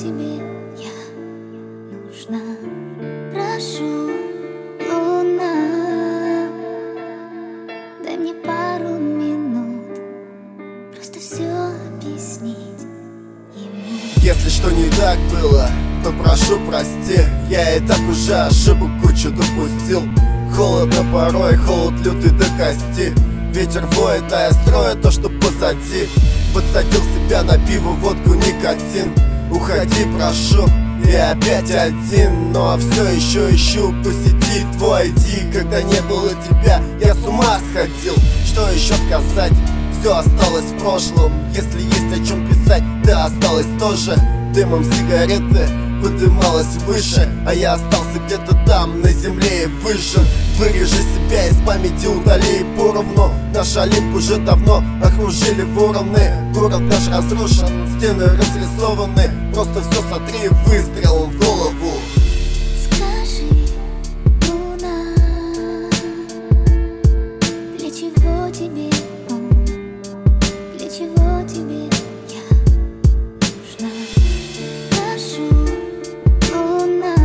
тебе я нужна? Прошу, луна, дай мне пару минут просто все объяснить ему. Если что не так было, то прошу прости. Я и так уже ошибок кучу допустил. Холодно порой, холод лютый до кости. Ветер воет, а я строю то, что позади. Подсадил себя на пиво, водку, никотин. Уходи, прошу, я опять один. Но все еще ищу по сети твой ID. Когда не было тебя, я с ума сходил. Что еще сказать? Все осталось в прошлом. Если есть о чем писать, да осталось тоже. Дымом сигареты подымалась выше, а я остался где-то там, на земле и выжжен. Вырежи себя из памяти, удали и поровну. Наш Олимп уже давно окружили вороны. Город наш разрушен, стены разрисованы. Просто все сотри выстрелом в голову. Скажи, луна, для чего тебе он? Для чего тебе я нужна? Прошу, луна,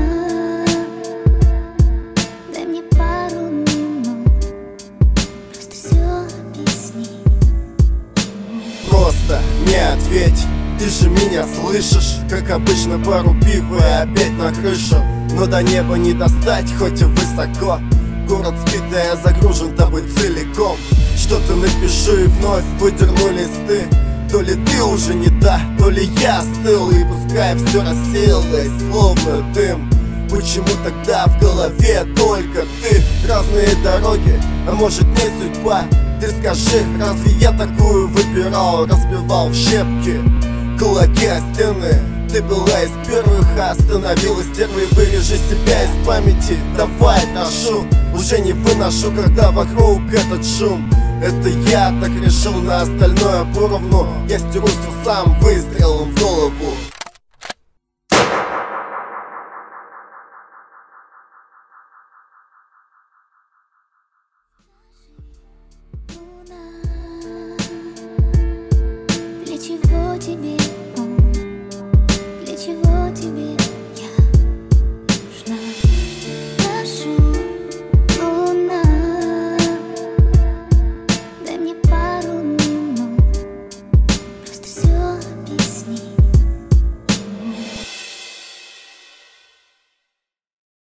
дай мне пару минут просто все объяснить ему. Просто не ответь, ты же меня слышишь. Как обычно, пару пива и опять на крышу. Но до неба не достать, хоть и высоко. Город спит, а я загружен тобой целиком. Что-то напишу и вновь выдерну листы. То ли ты уже не та, то ли я остыл. И пускай все рассеялось, словно дым. Почему тогда в голове только ты? Разные дороги, а может не судьба? Ты скажи, разве я такую выбирал? Разбивал в щепки кулаки о стены. Ты была из первых, а остановилась первой. Вырежи себя из памяти, давай, прошу. Уже не выношу, когда вокруг этот шум. Это я так решил, на остальное поровну. Я стеру все сам выстрелом в голову.